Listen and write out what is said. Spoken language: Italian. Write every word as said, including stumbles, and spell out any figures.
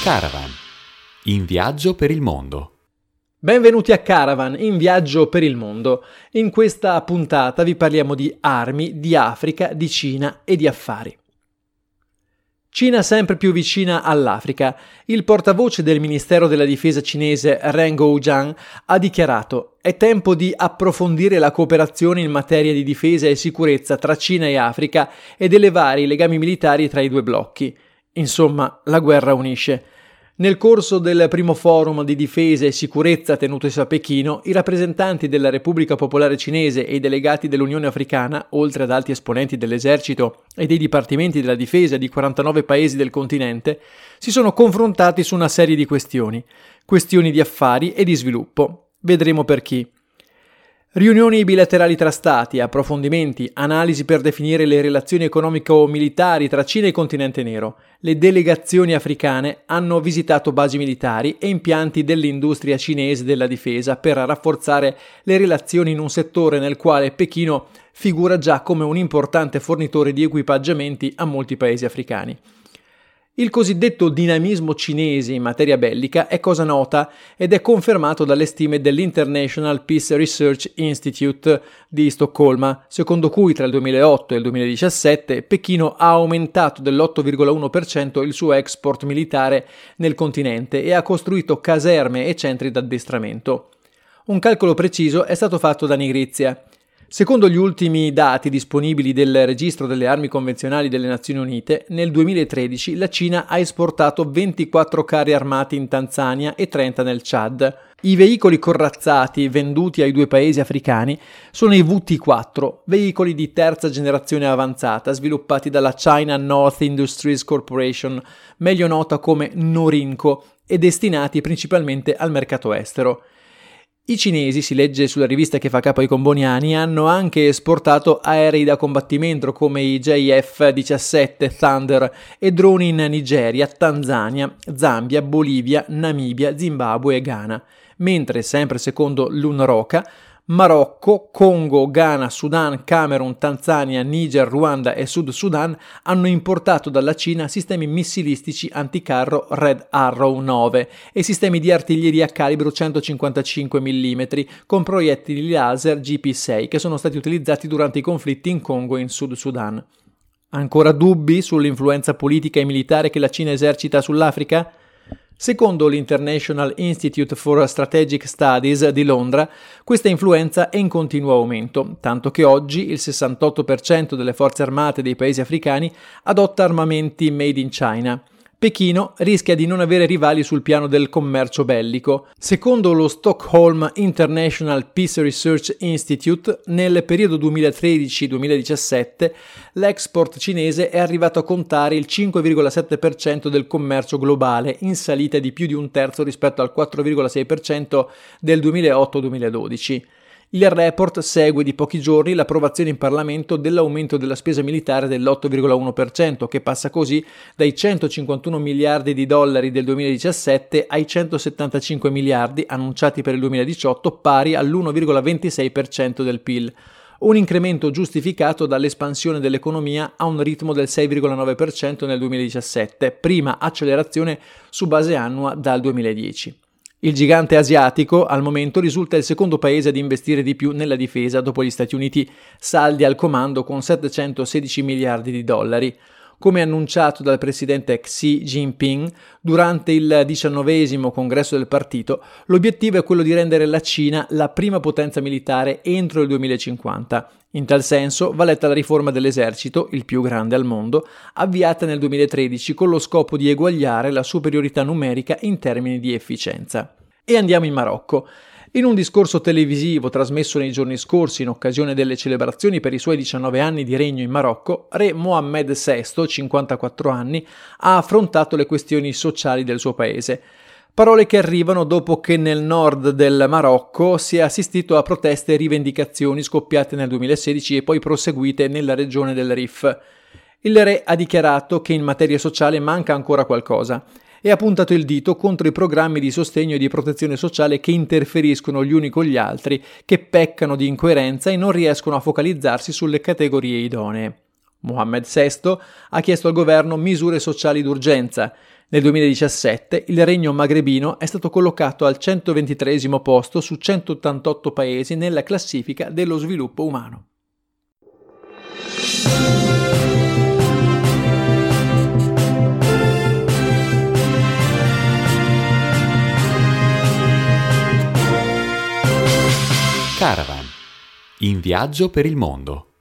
Caravan, in viaggio per il mondo. Benvenuti a Caravan, in viaggio per il mondo. In questa puntata vi parliamo di armi, di Africa, di Cina e di affari. Cina sempre più vicina all'Africa. Il portavoce del Ministero della Difesa cinese Ren Guojiang ha dichiarato: è tempo di approfondire la cooperazione in materia di difesa e sicurezza tra Cina e Africa ed elevare i legami militari tra i due blocchi. Insomma, la guerra unisce. Nel corso del primo forum di difesa e sicurezza tenutosi a Pechino, i rappresentanti della Repubblica Popolare Cinese e i delegati dell'Unione Africana, oltre ad alti esponenti dell'esercito e dei dipartimenti della difesa di quarantanove paesi del continente, si sono confrontati su una serie di questioni, questioni di affari e di sviluppo. Vedremo per chi. Riunioni bilaterali tra stati, approfondimenti, analisi per definire le relazioni economico-militari tra Cina e continente nero. Le delegazioni africane hanno visitato basi militari e impianti dell'industria cinese della difesa per rafforzare le relazioni in un settore nel quale Pechino figura già come un importante fornitore di equipaggiamenti a molti paesi africani. Il cosiddetto dinamismo cinese in materia bellica è cosa nota ed è confermato dalle stime dell'International Peace Research Institute di Stoccolma, secondo cui tra il duemilaotto e il duemiladiciassette Pechino ha aumentato dell'otto virgola uno per cento il suo export militare nel continente e ha costruito caserme e centri d'addestramento. Un calcolo preciso è stato fatto da Nigrizia. Secondo gli ultimi dati disponibili del Registro delle Armi Convenzionali delle Nazioni Unite, nel duemilatredici la Cina ha esportato ventiquattro carri armati in Tanzania e trenta nel Chad. I veicoli corazzati venduti ai due paesi africani sono i V T quattro, veicoli di terza generazione avanzata sviluppati dalla China North Industries Corporation, meglio nota come Norinco, e destinati principalmente al mercato estero. I cinesi, si legge sulla rivista che fa capo ai Comboniani, hanno anche esportato aerei da combattimento come i J F diciassette Thunder e droni in Nigeria, Tanzania, Zambia, Bolivia, Namibia, Zimbabwe e Ghana, mentre, sempre secondo l'UNROCA, Marocco, Congo, Ghana, Sudan, Camerun, Tanzania, Niger, Ruanda e Sud Sudan hanno importato dalla Cina sistemi missilistici anticarro Red Arrow nove e sistemi di artiglieria a calibro centocinquantacinque millimetri con proiettili laser G P sei che sono stati utilizzati durante i conflitti in Congo e in Sud Sudan. Ancora dubbi sull'influenza politica e militare che la Cina esercita sull'Africa? Secondo l'International Institute for Strategic Studies di Londra, questa influenza è in continuo aumento, tanto che oggi il sessantotto per cento delle forze armate dei paesi africani adotta armamenti made in China. Pechino rischia di non avere rivali sul piano del commercio bellico. Secondo lo Stockholm International Peace Research Institute, nel periodo duemilatredici duemiladiciassette l'export cinese è arrivato a contare il cinque virgola sette per cento del commercio globale, in salita di più di un terzo rispetto al quattro virgola sei per cento del duemilaotto duemiladodici. Il report segue di pochi giorni l'approvazione in Parlamento dell'aumento della spesa militare dell'otto virgola uno per cento, che passa così dai centocinquantuno miliardi di dollari del duemiladiciassette ai centosettantacinque miliardi annunciati per il duemiladiciotto, pari all'uno virgola ventisei per cento del P I L. Un incremento giustificato dall'espansione dell'economia a un ritmo del sei virgola nove per cento nel duemiladiciassette, prima accelerazione su base annua dal duemiladieci. Il gigante asiatico al momento risulta il secondo paese ad investire di più nella difesa dopo gli Stati Uniti, saldi al comando con settecentosedici miliardi di dollari. Come annunciato dal presidente Xi Jinping durante il diciannovesimo congresso del partito, l'obiettivo è quello di rendere la Cina la prima potenza militare entro il duemilacinquanta. In tal senso va letta la riforma dell'esercito, il più grande al mondo, avviata nel duemilatredici con lo scopo di eguagliare la superiorità numerica in termini di efficienza. E andiamo in Marocco. In un discorso televisivo trasmesso nei giorni scorsi in occasione delle celebrazioni per i suoi diciannove anni di regno in Marocco, re Mohammed sesto, cinquantaquattro anni, ha affrontato le questioni sociali del suo paese. Parole che arrivano dopo che nel nord del Marocco si è assistito a proteste e rivendicazioni scoppiate nel duemilasedici e poi proseguite nella regione del Rif. Il re ha dichiarato che in materia sociale manca ancora qualcosa e ha puntato il dito contro i programmi di sostegno e di protezione sociale che interferiscono gli uni con gli altri, che peccano di incoerenza e non riescono a focalizzarsi sulle categorie idonee. Mohammed sesto ha chiesto al governo misure sociali d'urgenza. Nel duemiladiciassette il regno magrebino è stato collocato al centoventitreesimo posto su centottantotto paesi nella classifica dello sviluppo umano. Caravan. In viaggio per il mondo.